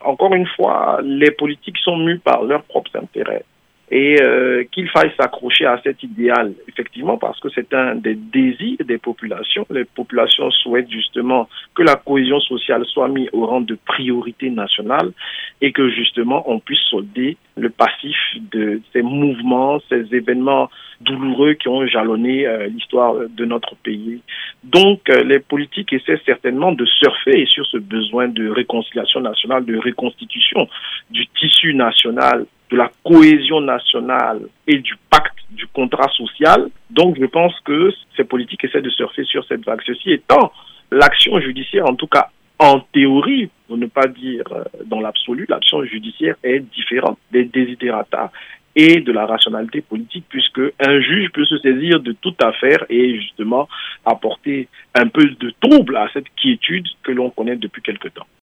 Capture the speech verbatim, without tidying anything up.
encore une fois, les politiques sont mus par leurs propres intérêts. Et euh, qu'il faille s'accrocher à cet idéal, effectivement, parce que c'est un des désirs des populations. Les populations souhaitent justement que la cohésion sociale soit mise au rang de priorité nationale et que justement on puisse solder le passif de ces mouvements, ces événements douloureux qui ont jalonné euh, l'histoire de notre pays. Donc euh, les politiques essaient certainement de surfer sur ce besoin de réconciliation nationale, de reconstitution du tissu national, de la cohésion nationale et du pacte, du contrat social. Donc, je pense que ces politiques essaient de surfer sur cette vague. Ceci étant, l'action judiciaire, en tout cas en théorie, pour ne pas dire dans l'absolu, l'action judiciaire est différente des desiderata et de la rationalité politique, puisque un juge peut se saisir de toute affaire et justement apporter un peu de trouble à cette quiétude que l'on connaît depuis quelque temps.